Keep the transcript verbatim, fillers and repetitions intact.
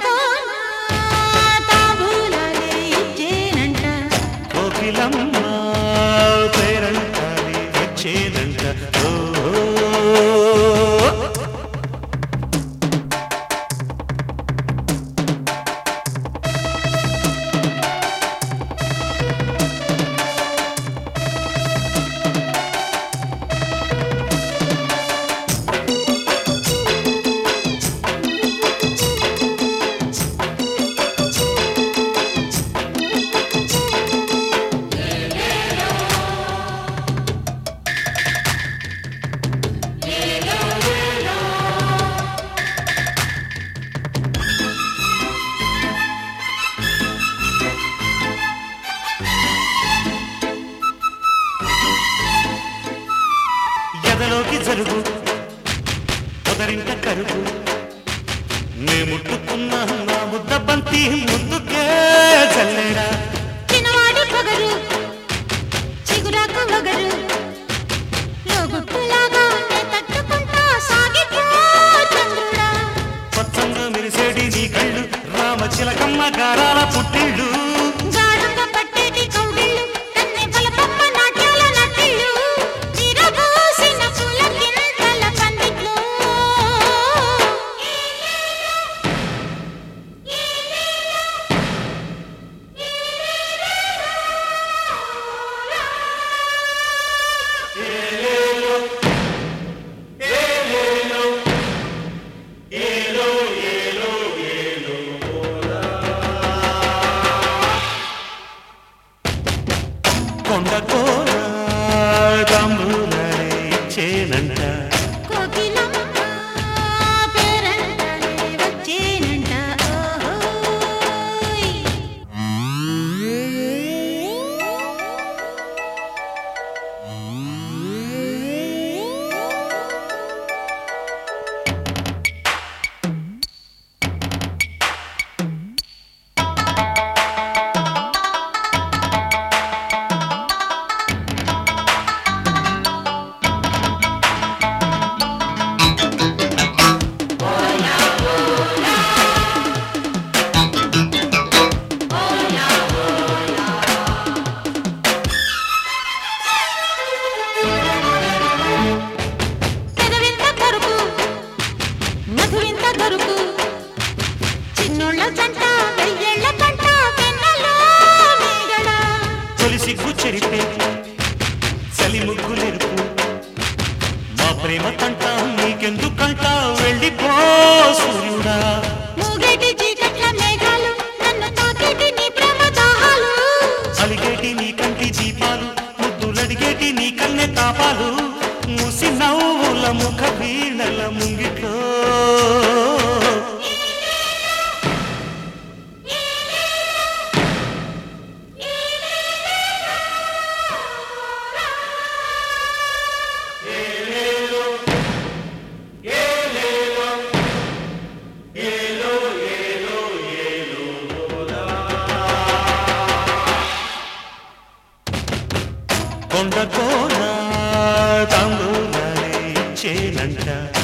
తాంబూలాలే ఇచ్చేనంట కోకిలమ్మ పేరంటాలి వచ్చేనంట ఓ ఎదలోకి జరుగు పొదరింట కరుగు నే ముట్టుకున్న నా ముద్ద బంతి ముద్దుకే చల్లేడా చిన్నవాడి పొగరు చిగురాకు వగరు లోగుట్టులాగా నే తట్టుకుంటా సాగిపో చంద్రుడా పచ్చంగా మెరిసేడి నీ కళ్ళు రామ చిలకమ్మ గారాల పుట్టిళ్ళు గాఢంగా పట్టేటి కౌగిళ్ళు కన్నె బలపమ్మ నాట్యాల నట్టిళ్ళు చిరబోసిన పులకింతల పందిట్లో కొండ కోన తాంబూలాలే ఇచ్చేనంట కోకిలమ్మ పేరంటాలే వచ్చేనంట ఓహోయ్ పెదవింత కరుపు మధువింత దొరుకు చిన్నోళ్ళ జంట వెయ్యేళ్ల పంట వెన్నెలో మేగడ తొలి సిగ్గు చెరిపే చలి ముగ్గులెరుపు మా ప్రేమ కంట నీకెందుకంట వెళ్ళిపో సూర్యుడా మూగేటి చీకట్ల మేఘాలు నన్ను తాకేటి నీ ప్రేమ దాహాలు అలిగేటి నీ కంటి దీపాలు ముద్దులడిగేటి నీ కన్నె తాపాలు ముసి నవ్వుల ముఖ వీణల ముంగిట్లో కొండ కోన తాంబూలాలే ఇచ్చేనంట